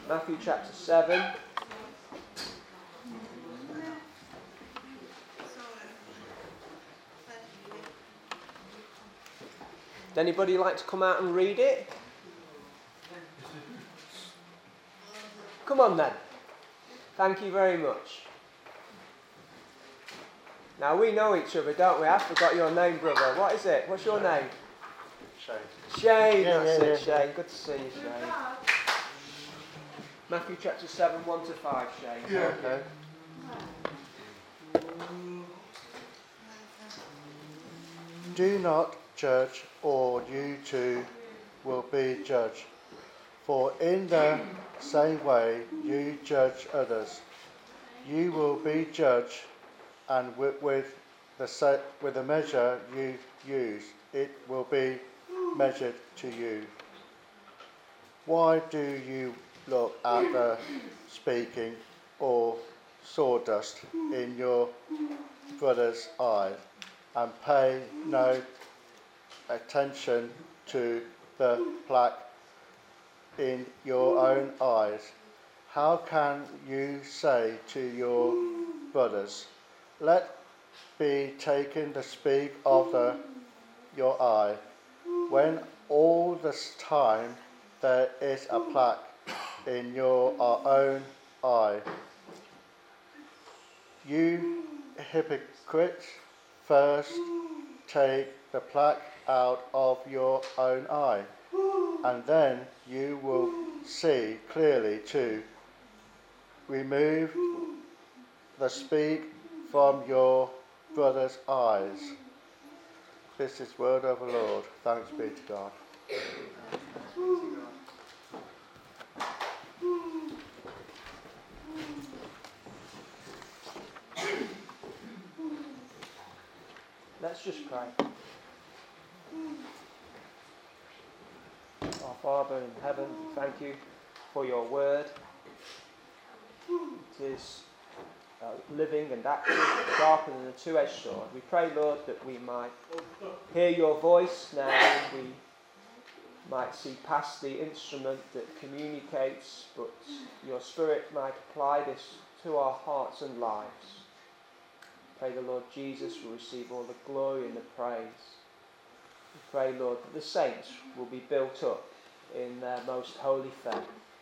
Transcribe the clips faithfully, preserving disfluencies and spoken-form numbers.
Matthew chapter seven. Would anybody like to come out and read it? Come on then. Thank you very much. Now we know each other, don't we? I forgot your name, brother. What is it? What's your name? Shane. Shane, Yeah, that's yeah, it, yeah. Shane. Good to see you, Shane. Matthew chapter seven, one to five, Shane. Yeah. Okay. Do not judge, or you too will be judged. For in the same way you judge others, you will be judged, and with, with the se- with the measure you use, it will be measured to you. Why do you look at the speaking or sawdust in your brother's eye, and pay no attention to the plaque in your own eyes? How can you say to your brothers, let be taken the speck of the, your eye, when all this time there is a plaque in your own eye? You hypocrites, first take the plaque out of your own eye, and then you will see clearly to remove the speck from your brother's eyes. This is word of the Lord. Thanks be to God. Let's just pray. Our Father in heaven, we thank you for your word. It is uh, living and active, sharper than a two-edged sword. We pray, Lord, that we might hear your voice now, and we might see past the instrument that communicates, but your Spirit might apply this to our hearts and lives. Pray the Lord Jesus will receive all the glory and the praise. We pray, Lord, that the saints will be built up in their most holy faith.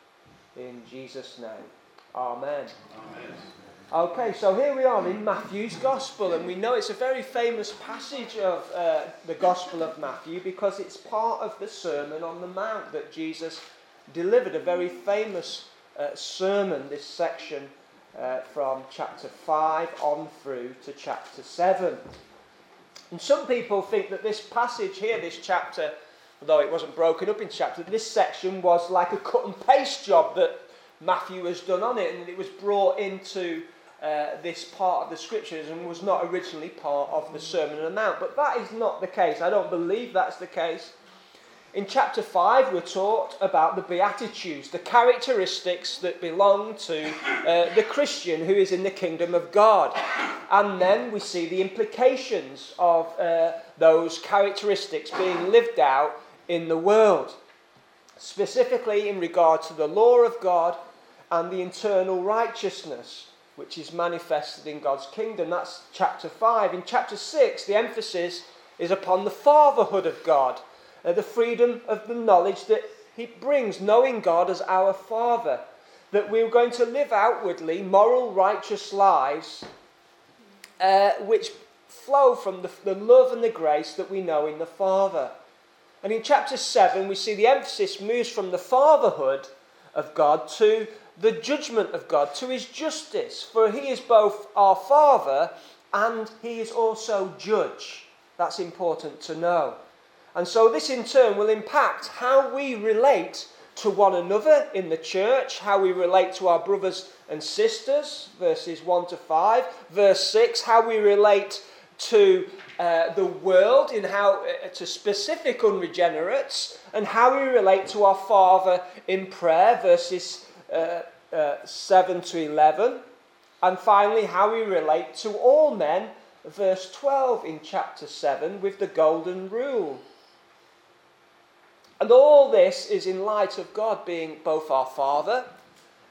In Jesus' name. Amen. Amen. Okay, so here we are in Matthew's Gospel, and we know it's a very famous passage of uh, the Gospel of Matthew because it's part of the Sermon on the Mount that Jesus delivered, a very famous uh, sermon, this section uh, from chapter five on through to chapter seven. And some people think that this passage here, this chapter, although it wasn't broken up in chapters, this section was like a cut and paste job that Matthew has done on it, and it was brought into uh, this part of the scriptures and was not originally part of the Sermon on the Mount. But that is not the case. I don't believe that's the case. In chapter five, we're taught about the Beatitudes, the characteristics that belong to uh, the Christian who is in the kingdom of God. And then we see the implications of uh, those characteristics being lived out in the world, specifically in regard to the law of God and the eternal righteousness which is manifested in God's kingdom. That's chapter five. In chapter six, the emphasis is upon the fatherhood of God, uh, the freedom of the knowledge that he brings, knowing God as our Father, that we're going to live outwardly moral, righteous lives uh, which flow from the, the love and the grace that we know in the Father. And in chapter seven, we see the emphasis moves from the fatherhood of God to the judgment of God, to his justice. For he is both our Father and he is also judge. That's important to know. And so this in turn will impact how we relate to one another in the church, how we relate to our brothers and sisters, verses one to five. Verse six, how we relate to uh, the world, in how uh, to specific unregenerates, and how we relate to our Father in prayer, verses uh, uh, seven to eleven, and finally how we relate to all men, verse twelve in chapter seven, with the golden rule. And all this is in light of God being both our Father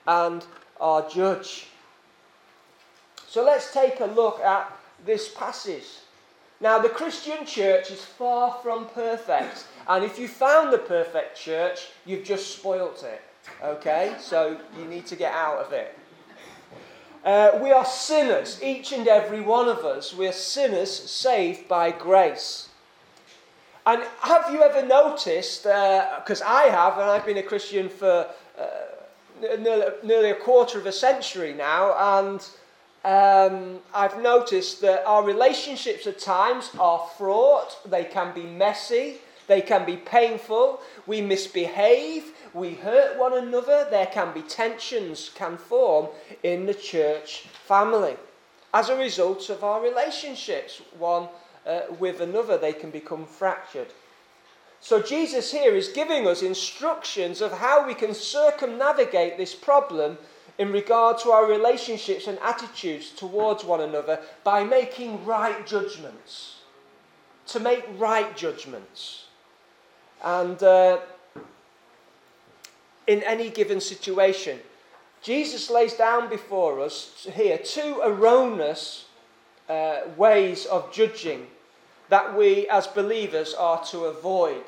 and our judge. So let's take a look at this passage. Now, the Christian church is far from perfect. And if you found the perfect church, you've just spoilt it. Okay? So you need to get out of it. Uh, we are sinners, each and every one of us. We are sinners saved by grace. And have you ever noticed, because uh, I have, and I've been a Christian for uh, nearly, nearly a quarter of a century now, and Um, I've noticed that our relationships at times are fraught, they can be messy, they can be painful, we misbehave, we hurt one another, there can be tensions can form in the church family. As a result of our relationships, one uh, with another, they can become fractured. So Jesus here is giving us instructions of how we can circumnavigate this problem in regard to our relationships and attitudes towards one another by making right judgments. To make right judgments. And uh, in any given situation, Jesus lays down before us here two erroneous uh, ways of judging that we as believers are to avoid.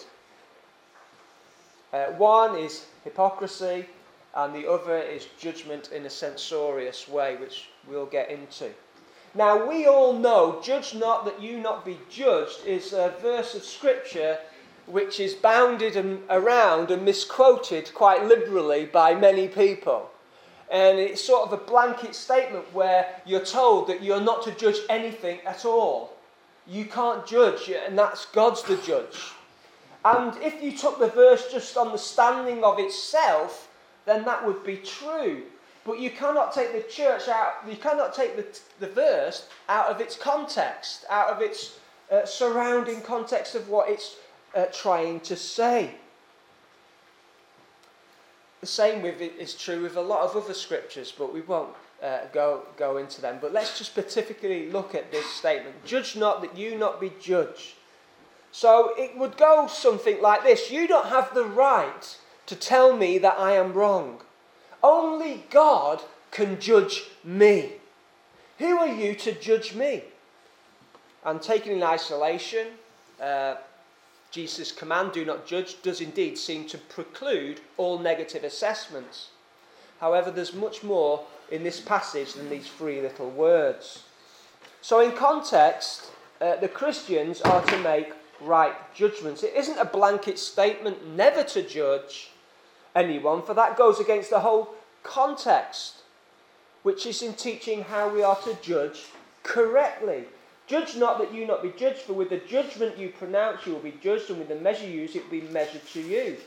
Uh, one is hypocrisy, and the other is judgment in a censorious way, which we'll get into. Now, we all know, judge not that you not be judged, is a verse of Scripture which is bounded and around and misquoted quite liberally by many people. And it's sort of a blanket statement where you're told that you're not to judge anything at all. You can't judge, and that's God's the judge. And if you took the verse just on the standing of itself, then that would be true. But you cannot take the church out, you cannot take the, the verse out of its context, out of its uh, surrounding context of what it's uh, trying to say. The same with it is true with a lot of other scriptures, but we won't uh, go, go into them. But let's just specifically look at this statement. Judge not that you not be judged. So it would go something like this. You don't have the right to tell me that I am wrong. Only God can judge me. Who are you to judge me? And taken in isolation, uh, Jesus' command, do not judge, does indeed seem to preclude all negative assessments. However, there's much more in this passage than these three little words. So in context, uh, the Christians are to make right judgments. It isn't a blanket statement never to judge anyone, for that goes against the whole context, which is in teaching how we are to judge correctly. Judge not that you not be judged, for with the judgment you pronounce you will be judged, and with the measure you use it will be measured to you.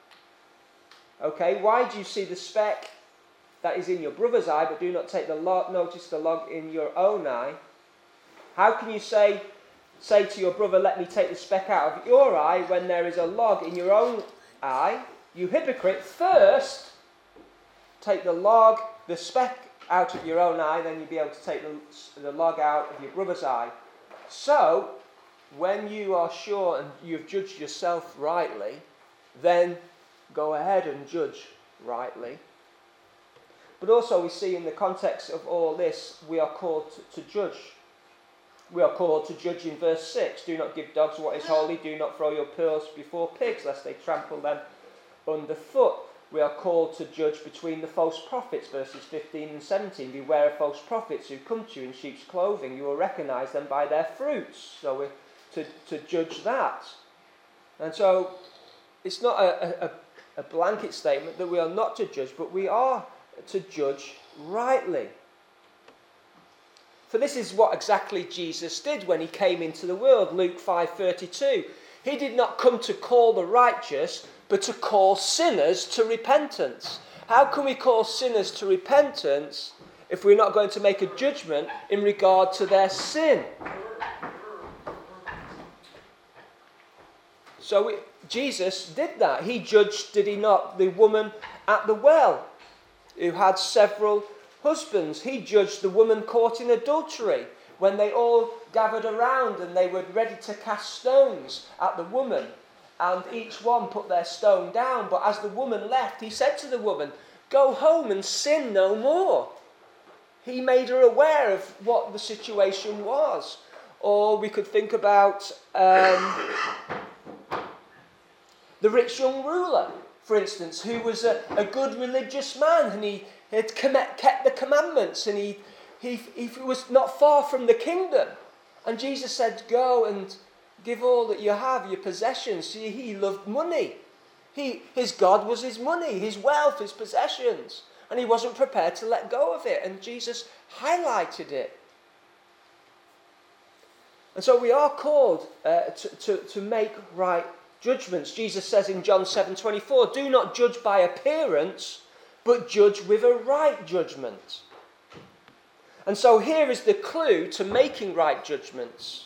Okay, why do you see the speck that is in your brother's eye, but do not take the log, notice the log in your own eye? How can you say, say to your brother, let me take the speck out of your eye, when there is a log in your own eye? You hypocrite, first take the log, the speck out of your own eye, then you'll be able to take the, the log out of your brother's eye. So, when you are sure and you've judged yourself rightly, then go ahead and judge rightly. But also we see in the context of all this, we are called to, to judge. We are called to judge in verse six. Do not give dogs what is holy, do not throw your pearls before pigs, lest they trample them underfoot. We are called to judge between the false prophets, verses fifteen and seventeen. Beware of false prophets who come to you in sheep's clothing. You will recognize them by their fruits. So we're to, to judge that. And so it's not a, a, a blanket statement that we are not to judge, but we are to judge rightly. For this is what exactly Jesus did when he came into the world. Luke five thirty-two. He did not come to call the righteous, but to call sinners to repentance. How can we call sinners to repentance if we're not going to make a judgment in regard to their sin? So we, Jesus did that. He judged, did he not, the woman at the well who had several husbands. He judged the woman caught in adultery when they all gathered around and they were ready to cast stones at the woman. And each one put their stone down. But as the woman left, he said to the woman, go home and sin no more. He made her aware of what the situation was. Or we could think about um, the rich young ruler, for instance, who was a, a good religious man, and he had kept the commandments, and he, he, he was not far from the kingdom. And Jesus said, go and give all that you have, your possessions. See, he loved money. He, his God was his money, his wealth, his possessions. And he wasn't prepared to let go of it. And Jesus highlighted it. And so we are called uh, to, to, to make right judgments. Jesus says in John seven twenty-four, do not judge by appearance, but judge with a right judgment. And so here is the clue to making right judgments.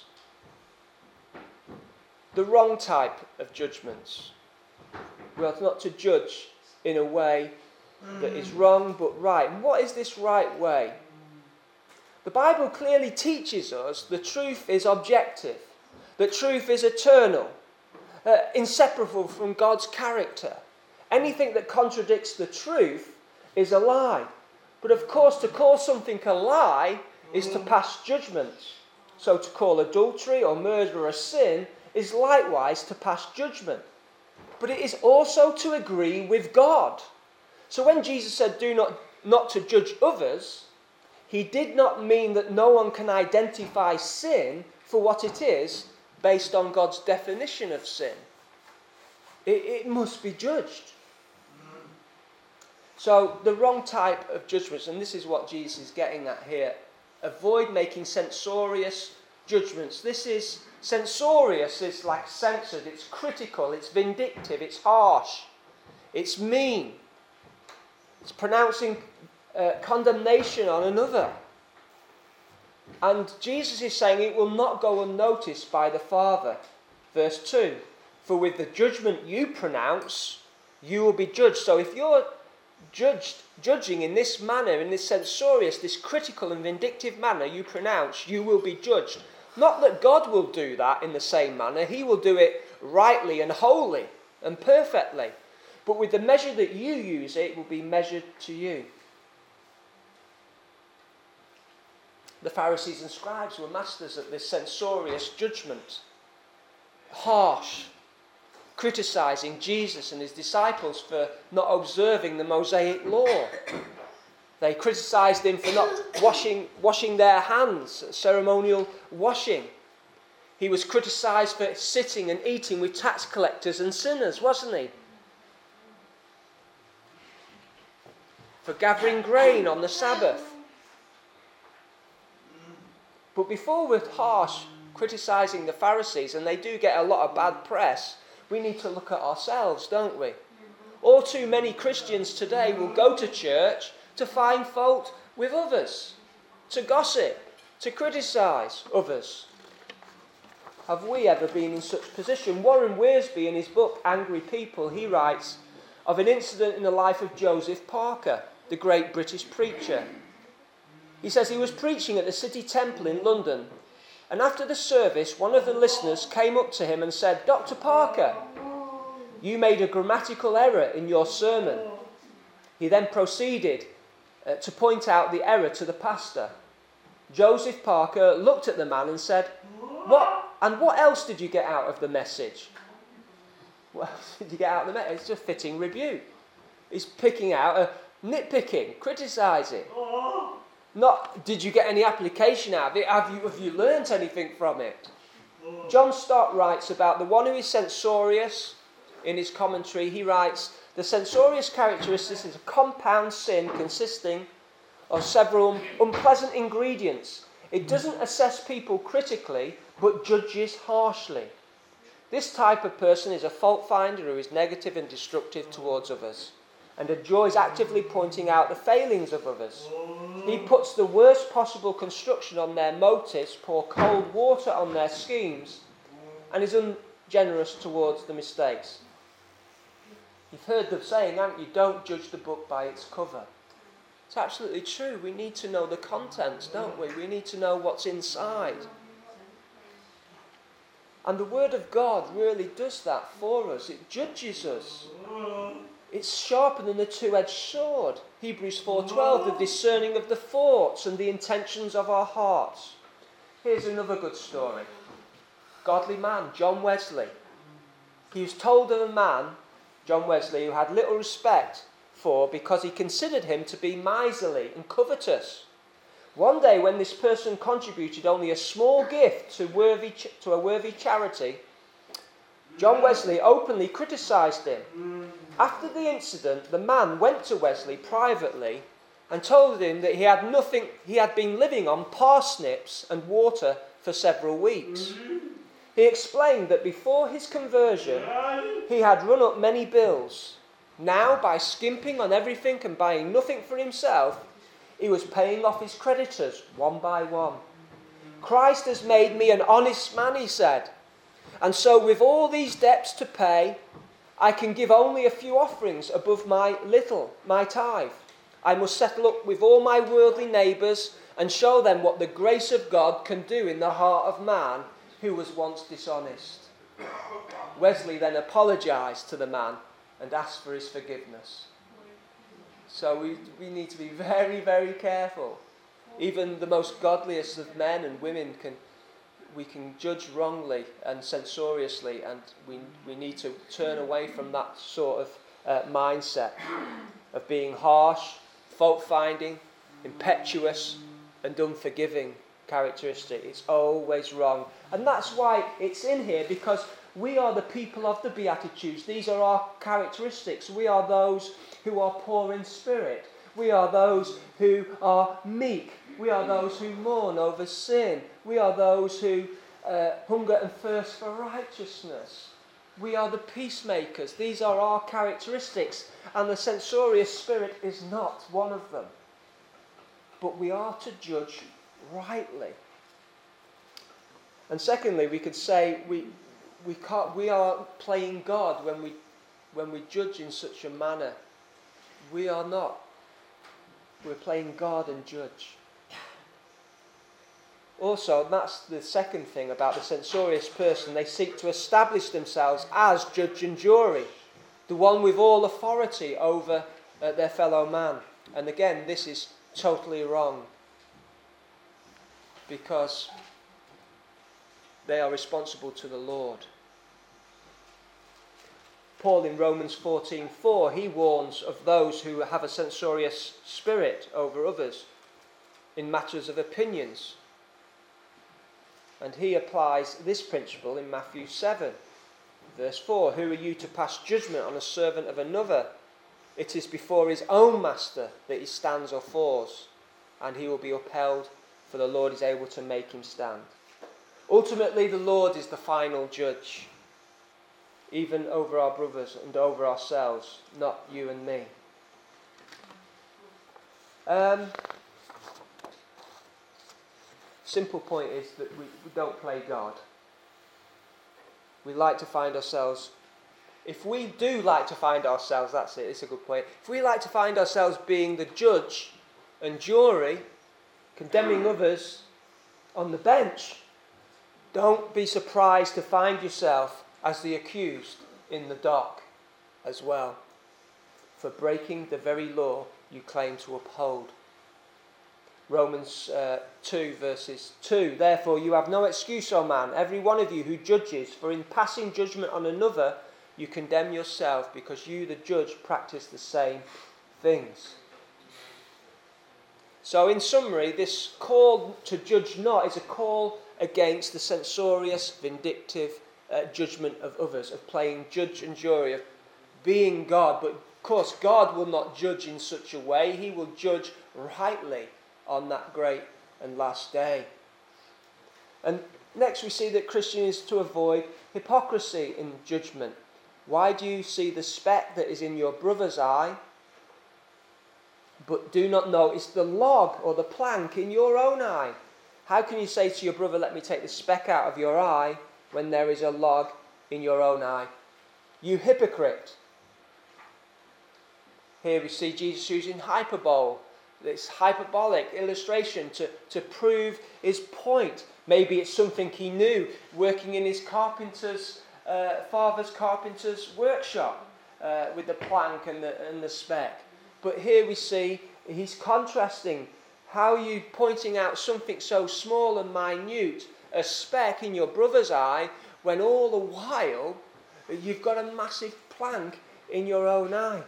The wrong type of judgments. We are not to judge in a way that is wrong but right. And what is this right way? The Bible clearly teaches us the truth is objective. The truth is eternal. Uh, inseparable from God's character. Anything that contradicts the truth is a lie. But of course, to call something a lie is to pass judgment. So to call adultery or murder a sin is likewise to pass judgment. But it is also to agree with God. So when Jesus said, do not, not to judge others, he did not mean that no one can identify sin for what it is based on God's definition of sin. It, it must be judged. So the wrong type of judgments, and this is what Jesus is getting at here, avoid making censorious judgments. This is, censorious is like censored, it's critical, it's vindictive, it's harsh, it's mean. It's pronouncing uh, condemnation on another. And Jesus is saying it will not go unnoticed by the Father. Verse two, for with the judgment you pronounce, you will be judged. So if you're judged, judging in this manner, in this censorious, this critical and vindictive manner you pronounce, you will be judged. Not that God will do that in the same manner. He will do it rightly and wholly and perfectly. But with the measure that you use, it will be measured to you. The Pharisees and scribes were masters at this censorious judgment. Harsh. Criticizing Jesus and his disciples for not observing the Mosaic law. They criticized him for not washing, washing their hands, ceremonial washing. He was criticized for sitting and eating with tax collectors and sinners, wasn't he? For gathering grain on the Sabbath. But before we're harsh criticizing the Pharisees, and they do get a lot of bad press, we need to look at ourselves, don't we? All too many Christians today will go to church to find fault with others, to gossip, to criticise others. Have we ever been in such position? Warren Wiersbe, in his book Angry People, he writes of an incident in the life of Joseph Parker, the great British preacher. He says he was preaching at the City Temple in London, and after the service, one of the listeners came up to him and said, Doctor Parker, you made a grammatical error in your sermon. He then proceeded uh, to point out the error to the pastor. Joseph Parker looked at the man and said, What? And what else did you get out of the message? What else did you get out of the message? It's a fitting rebuke. He's picking out a nitpicking, criticising. Not, did you get any application out of it? Have you, have you learnt anything from it? John Stott writes about the one who is censorious in his commentary. He writes, the censorious characteristic is a compound sin consisting of several unpleasant ingredients. It doesn't assess people critically, but judges harshly. This type of person is a fault finder who is negative and destructive towards others, and enjoys actively pointing out the failings of others. He puts the worst possible construction on their motives, pour cold water on their schemes, and is ungenerous towards the mistakes. You've heard the saying, haven't you? Don't judge the book by its cover. It's absolutely true. We need to know the contents, don't we? We need to know what's inside. And the Word of God really does that for us. It judges us. It's sharper than a two-edged sword. Hebrews four twelve, the discerning of the thoughts and the intentions of our hearts. Here's another good story. Godly man, John Wesley. He was told of a man, John Wesley, who had little respect for because he considered him to be miserly and covetous. One day when this person contributed only a small gift to, worthy ch- to a worthy charity, John Wesley openly criticised him. After the incident, the man went to Wesley privately and told him that he had nothing, he had been living on parsnips and water for several weeks. He explained that before his conversion, he had run up many bills. Now, by skimping on everything and buying nothing for himself, he was paying off his creditors one by one. Christ has made me an honest man, he said. And so with all these debts to pay, I can give only a few offerings above my little, my tithe. I must settle up with all my worldly neighbours and show them what the grace of God can do in the heart of man who was once dishonest. Wesley then apologised to the man and asked for his forgiveness. So we, we need to be very, very careful. Even the most godliest of men and women can we can judge wrongly and censoriously, and we we need to turn away from that sort of uh, mindset of being harsh, fault-finding, impetuous, and unforgiving characteristic. It's always wrong. And that's why it's in here, because we are the people of the Beatitudes. These are our characteristics. We are those who are poor in spirit. We are those who are meek. We are those who mourn over sin. We are those who uh, hunger and thirst for righteousness. We are the peacemakers. These are our characteristics. And the censorious spirit is not one of them. But we are to judge rightly. And secondly, we could say we we can't we are playing God when we when we judge in such a manner. We are not. We're playing God and judge. Also, that's the second thing about the censorious person. They seek to establish themselves as judge and jury, the one with all authority over uh, their fellow man. And again, this is totally wrong, because they are responsible to the Lord. Paul in Romans fourteen four, he warns of those who have a censorious spirit over others in matters of opinions. And he applies this principle in Matthew seven, verse four. Who are you to pass judgment on a servant of another? It is before his own master that he stands or falls, and he will be upheld, for the Lord is able to make him stand. Ultimately, the Lord is the final judge, even over our brothers and over ourselves, not you and me. Um, simple point is that we, we don't play God. We like to find ourselves, if we do like to find ourselves, that's it, it's a good point. If we like to find ourselves being the judge and jury, condemning others on the bench, don't be surprised to find yourself as the accused in the dock as well, for breaking the very law you claim to uphold. Romans uh, two verses two. Therefore you have no excuse, O man, every one of you who judges, for in passing judgment on another you condemn yourself, because you, the judge, practice the same things. So in summary, this call to judge not is a call against the censorious, vindictive uh, judgment of others, of playing judge and jury, of being God. But of course, God will not judge in such a way. He will judge rightly on that great and last day. And next we see that Christians are to avoid hypocrisy in judgment. Why do you see the speck that is in your brother's eye, but do not notice the log or the plank in your own eye? How can you say to your brother, let me take the speck out of your eye, when there is a log in your own eye? You hypocrite. Here we see Jesus using hyperbole, this hyperbolic illustration to, to prove his point. Maybe it's something he knew working in his carpenter's, uh, father's carpenter's workshop. Uh, uh, with the plank and the, and the speck. But here we see he's contrasting how you pointing out something so small and minute, a speck in your brother's eye, when all the while you've got a massive plank in your own eye.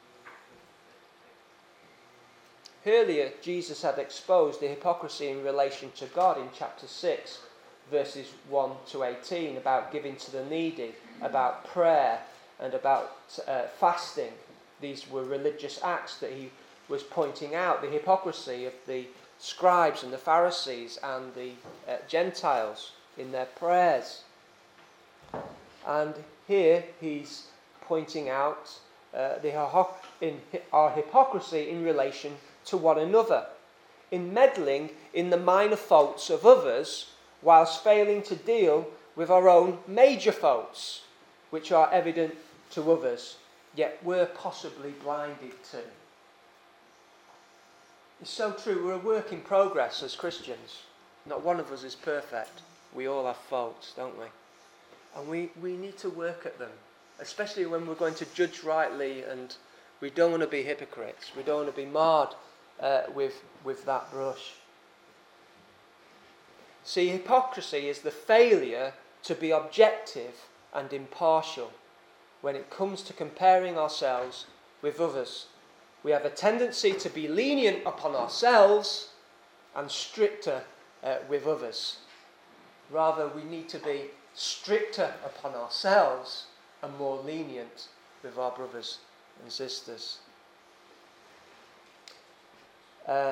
Earlier, Jesus had exposed the hypocrisy in relation to God in chapter six, verses one to eighteen, about giving to the needy, about prayer, and about uh, fasting. These were religious acts that he was pointing out, the hypocrisy of the scribes and the Pharisees and the uh, Gentiles in their prayers. And here he's pointing out uh, the, in, our hypocrisy in relation to one another, in meddling in the minor faults of others, whilst failing to deal with our own major faults, which are evident to others, yet we're possibly blinded to. It's so true. We're a work in progress as Christians. Not one of us is perfect. We all have faults, don't we? And we, we need to work at them, especially when we're going to judge rightly, and we don't want to be hypocrites. We don't want to be marred uh, with, with that brush. See, hypocrisy is the failure to be objective and impartial when it comes to comparing ourselves with others. We have a tendency to be lenient upon ourselves and stricter uh, with others. Rather, we need to be stricter upon ourselves and more lenient with our brothers and sisters. Uh,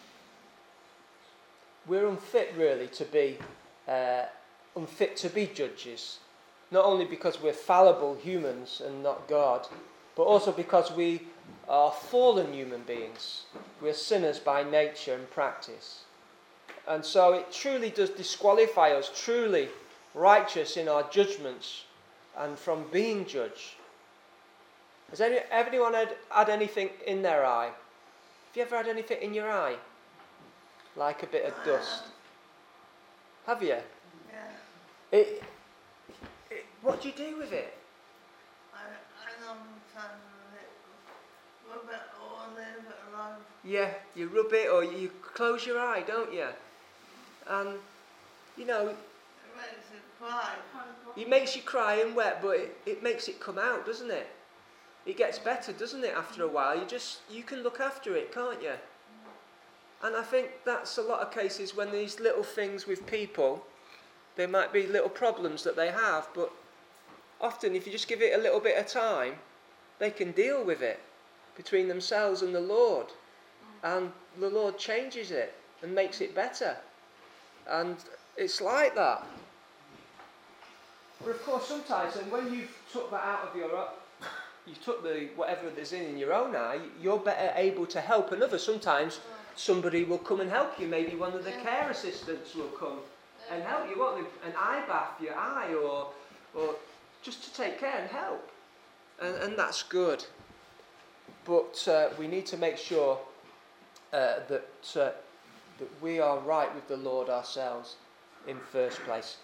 we're unfit, really, to be uh, unfit to be judges. Not only because we're fallible humans and not God, but also because we are fallen human beings. We're sinners by nature and practice. And so it truly does disqualify us, truly righteous in our judgments and from being judged. Has any, anyone had, had anything in their eye? Have you ever had anything in your eye? Like a bit of dust? Have you? Yeah. It, it, what do you do with it? I, I know sometimes it, rub it or leave it alone. Yeah, you rub it or you close your eye, don't you? And, you know, It makes it cry. it makes you cry and wet, but it, it makes it come out, doesn't it? It gets better, doesn't it, after a while? You just, you can look after it, can't you? And I think that's a lot of cases when these little things with people, there might be little problems that they have, but often if you just give it a little bit of time, they can deal with it between themselves and the Lord. And the Lord changes it and makes it better. And it's like that. But of course sometimes, and when you've took that out of your, you took the whatever there's in in your own eye, you're better able to help another. Sometimes somebody will come and help you. Maybe one of the care assistants will come and help you, won't they? An eye bath your eye, or or just to take care and help. And, and that's good. But uh, we need to make sure uh, that, uh, that we are right with the Lord ourselves in first place.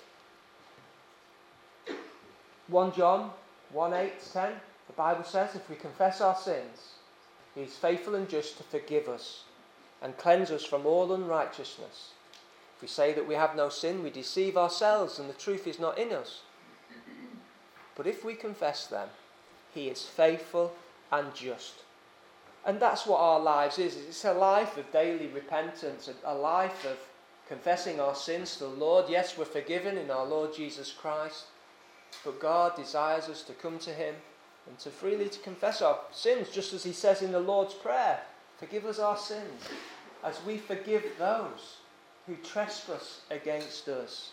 First John one, eight to ten, the Bible says, if we confess our sins, He is faithful and just to forgive us and cleanse us from all unrighteousness. If we say that we have no sin, we deceive ourselves and the truth is not in us. But if we confess them, He is faithful and just. And that's what our lives is. It's a life of daily repentance, a life of confessing our sins to the Lord. Yes, we're forgiven in our Lord Jesus Christ, but God desires us to come to Him and to freely to confess our sins, just as He says in the Lord's Prayer, forgive us our sins, as we forgive those who trespass against us.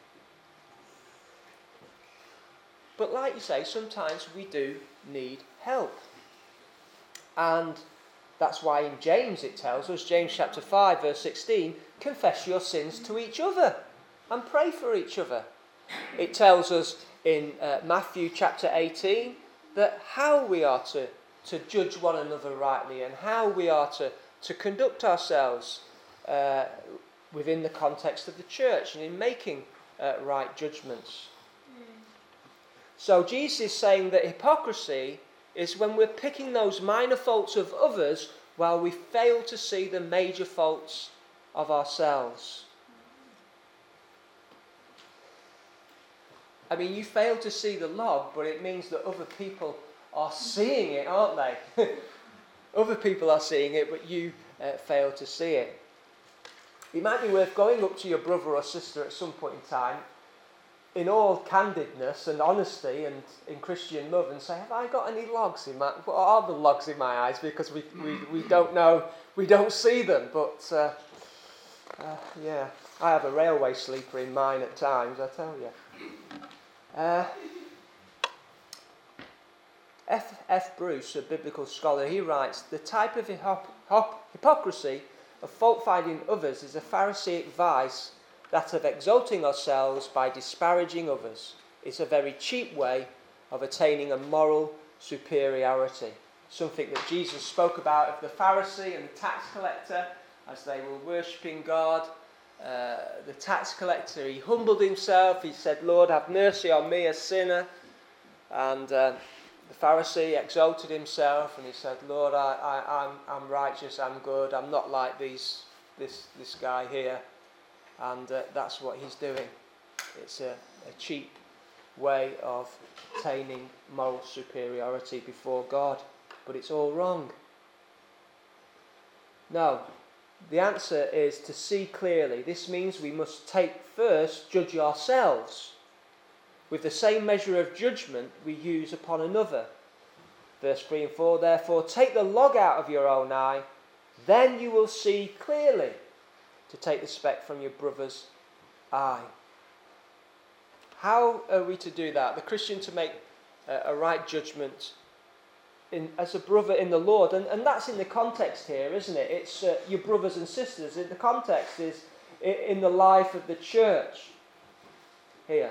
But like you say, sometimes we do need help. And that's why in James it tells us, James chapter five verse sixteen, confess your sins to each other and pray for each other. It tells us in uh, Matthew chapter eighteen that how we are to, to judge one another rightly and how we are to, to conduct ourselves uh, within the context of the church and in making uh, right judgments. So Jesus is saying that hypocrisy is when we're picking those minor faults of others while we fail to see the major faults of ourselves. I mean, you fail to see the log, but it means that other people are seeing it, aren't they? Other people are seeing it, but you uh, fail to see it. It might be worth going up to your brother or sister at some point in time, in all candidness and honesty and in Christian love, and say, have I got any logs in my... What are the logs in my eyes? Because we, we, we don't know, we don't see them. But, uh, uh, yeah, I have a railway sleeper in mine at times, I tell you. Uh, F. F. Bruce, a biblical scholar, he writes, the type of hip- hop- hypocrisy of fault-finding others is a Pharisaic vice that of exalting ourselves by disparaging others. It's a very cheap way of attaining a moral superiority. Something that Jesus spoke about of the Pharisee and the tax collector as they were worshipping God. Uh, the tax collector, he humbled himself. He said, Lord, have mercy on me, a sinner. And uh, the Pharisee exalted himself and he said, Lord, I, I, I'm, I'm righteous, I'm good, I'm not like these, this, this guy here. And uh, that's what he's doing. It's a, a cheap way of attaining moral superiority before God. But it's all wrong. No, the answer is to see clearly. This means we must take first, judge ourselves with the same measure of judgment we use upon another. Verse three and four, therefore take the log out of your own eye, then you will see clearly to take the speck from your brother's eye. How are we to do that? The Christian to make a, a right judgment in, as a brother in the Lord. And, and that's in the context here, isn't it? It's uh, your brothers and sisters. The context is in the life of the church here.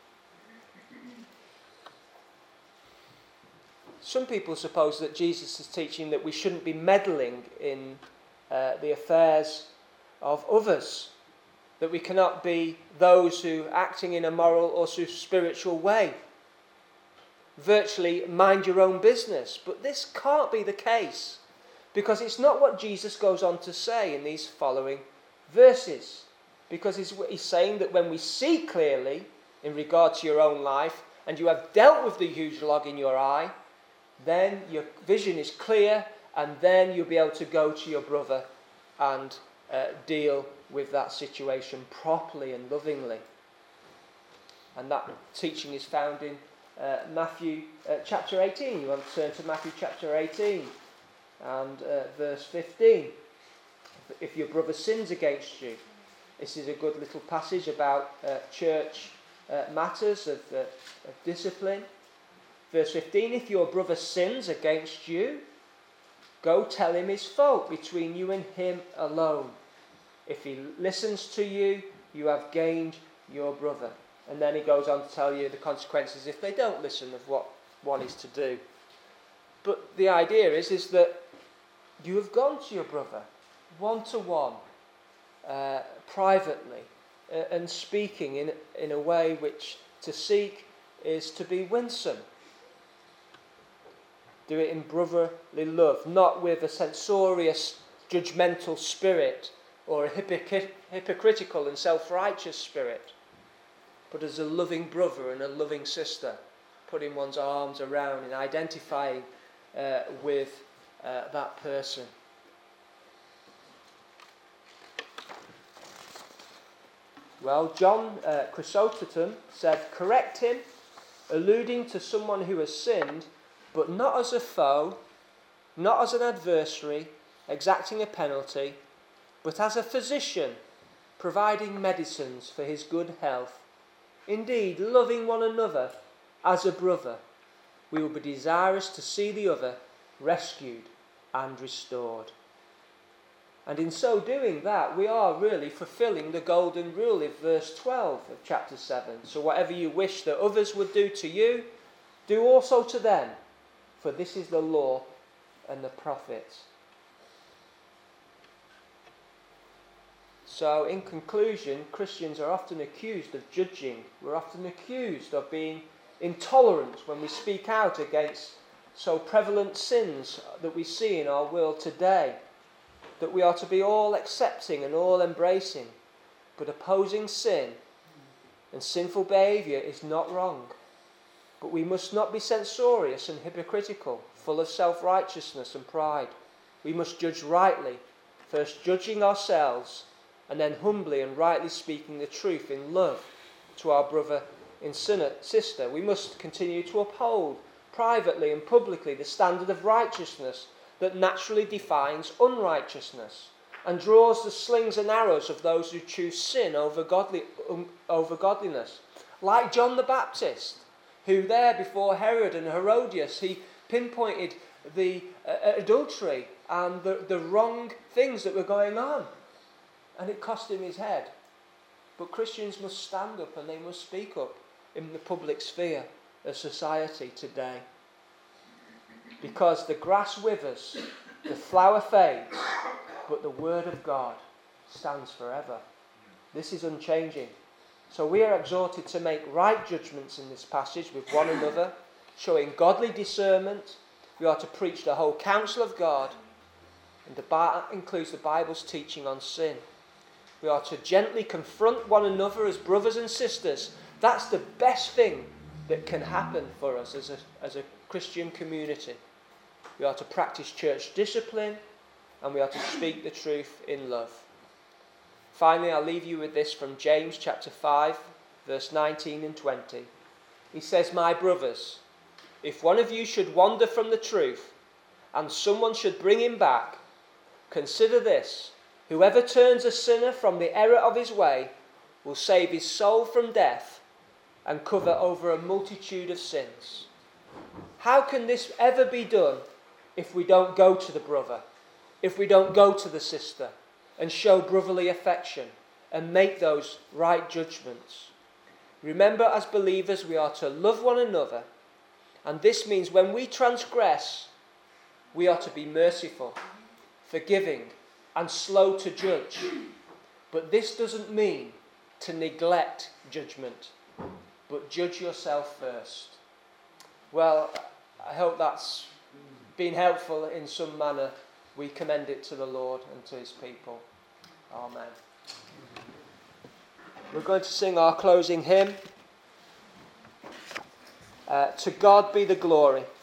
Some people suppose that Jesus is teaching that we shouldn't be meddling in uh, the affairs of others, that we cannot be those who, acting in a moral or spiritual way, virtually mind your own business. But this can't be the case, because it's not what Jesus goes on to say in these following verses. Because he's, he's saying that when we see clearly in regard to your own life, and you have dealt with the huge log in your eye, then your vision is clear, and then you'll be able to go to your brother and uh, deal with that situation properly and lovingly. And that teaching is found in uh, Matthew uh, chapter eighteen. You want to turn to Matthew chapter eighteen and uh, verse fifteen. If your brother sins against you. This is a good little passage about uh, church uh, matters of, uh, of discipline. Verse fifteen, if your brother sins against you, go tell him his fault between you and him alone. If he listens to you, you have gained your brother. And then he goes on to tell you the consequences if they don't listen of what one is to do. But the idea is, is that you have gone to your brother, one-to-one, uh, privately, uh, and speaking in, in a way which to seek is to be winsome. Do it in brotherly love, not with a censorious, judgmental spirit or a hypocr- hypocritical and self-righteous spirit, but as a loving brother and a loving sister, putting one's arms around and identifying uh, with uh, that person. Well, John uh, Chrysostom said, correct him, alluding to someone who has sinned, but not as a foe, not as an adversary, exacting a penalty, but as a physician, providing medicines for his good health. Indeed, loving one another as a brother, we will be desirous to see the other rescued and restored. And in so doing that, we are really fulfilling the golden rule of verse twelve of chapter seven. So whatever you wish that others would do to you, do also to them, for this is the law and the prophets. So in conclusion, Christians are often accused of judging. We're often accused of being intolerant when we speak out against so prevalent sins that we see in our world today, that we are to be all accepting and all embracing. But opposing sin and sinful behaviour is not wrong. But we must not be censorious and hypocritical, full of self-righteousness and pride. We must judge rightly, first judging ourselves, and then humbly and rightly speaking the truth in love to our brother and sister. We must continue to uphold privately and publicly the standard of righteousness that naturally defines unrighteousness and draws the slings and arrows of those who choose sin over, godly, um, over godliness. Like John the Baptist, who there before Herod and Herodias, he pinpointed the uh, adultery and the, the wrong things that were going on. And it cost him his head. But Christians must stand up and they must speak up in the public sphere of society today. Because the grass withers, the flower fades, but the word of God stands forever. This is unchanging. So we are exhorted to make right judgments in this passage with one another, showing godly discernment. We are to preach the whole counsel of God, and that includes the Bible's teaching on sin. We are to gently confront one another as brothers and sisters. That's the best thing that can happen for us as a, as a Christian community. We are to practice church discipline, and we are to speak the truth in love. Finally, I'll leave you with this from James chapter five, verse nineteen and twenty. He says, "My brothers, if one of you should wander from the truth, and someone should bring him back, consider this: whoever turns a sinner from the error of his way will save his soul from death and cover over a multitude of sins." How can this ever be done if we don't go to the brother, if we don't go to the sister and show brotherly affection and make those right judgments? Remember, as believers, we are to love one another, and this means when we transgress, we are to be merciful, forgiving, and slow to judge. But this doesn't mean to neglect judgment, but judge yourself first. Well, I hope that's been helpful in some manner. We commend it to the Lord and to his people. Amen. We're going to sing our closing hymn. Uh, to God be the glory.